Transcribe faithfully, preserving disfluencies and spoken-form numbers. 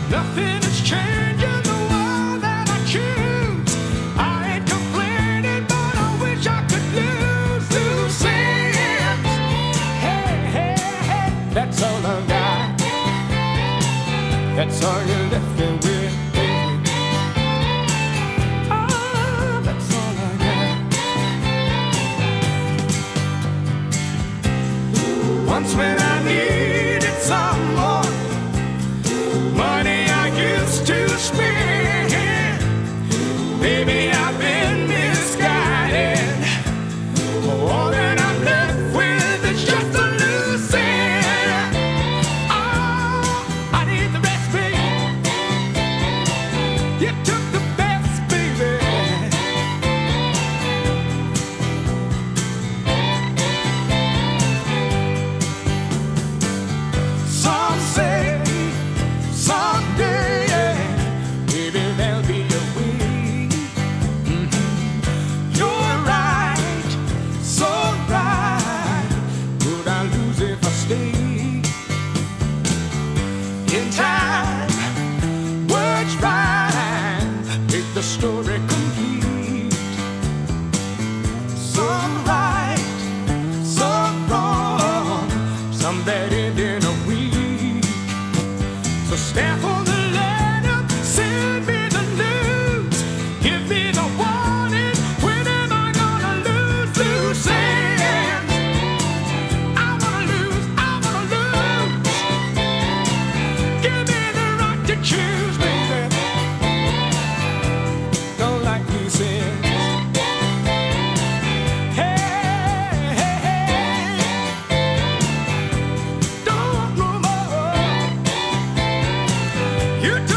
Nothing is changing the world that I choose. I ain't complaining, but I wish I could lose, lose it. Hey, hey, hey, that's all I got. That's all you're left me with, baby. Oh, that's all I got. Once when I needed someone, money I used to spend. Maybe I've been misguided. All that I'm left with is just a loose end. Oh, I need the rest, baby. You took the best, baby. Some say someday, yeah, maybe there'll be a way. Mhm. You're right, so right. Would I lose if I stay? In time, words rhyme, make the story complete. Some right, some wrong, some bad end in a week. So stamp on the letter, send me the news, give me the warning. When am I gonna lose, lose it? I wanna lose, I wanna lose. Give me the right to choose, baby. Don't like loose ends. Hey, hey, hey. Don't want no more. You